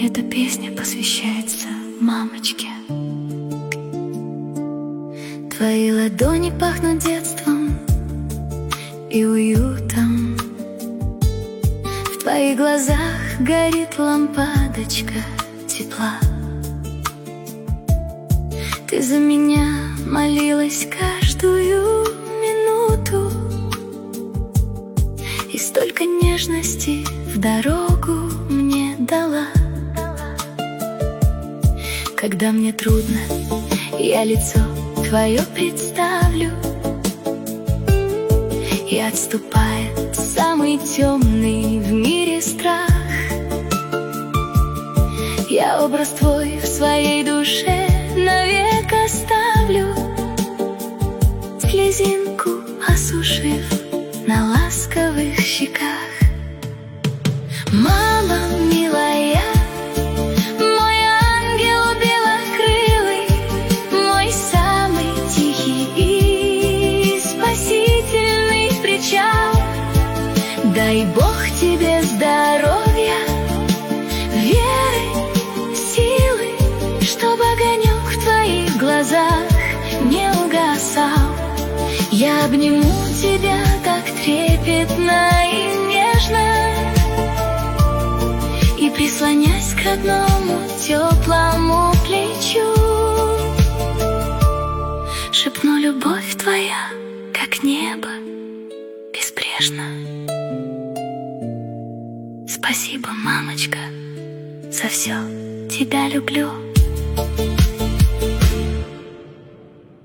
Эта песня посвящается мамочке. Твои ладони пахнут детством и уютом. В твоих глазах горит лампадочка тепла. Ты за меня молилась каждую минуту, и столько нежности в дорогу мне дала. Когда мне трудно, я лицо твое представлю, и отступает самый темный в мире страх. Я образ твой в своей душе навек оставлю, слезинку осушив на ласковых щеках. Мама милая, мой ангел белокрылый, мой самый тихий и спасительный причал. Дай Бог тебе здоровья, веры, силы, чтобы огонек в твоих глазах не угасал. Я обниму тебя так трепетно и нежно, и прислонясь к родному теплому плечу, шепну: любовь твоя, как небо, безбрежна. Спасибо, мамочка, за все, тебя люблю.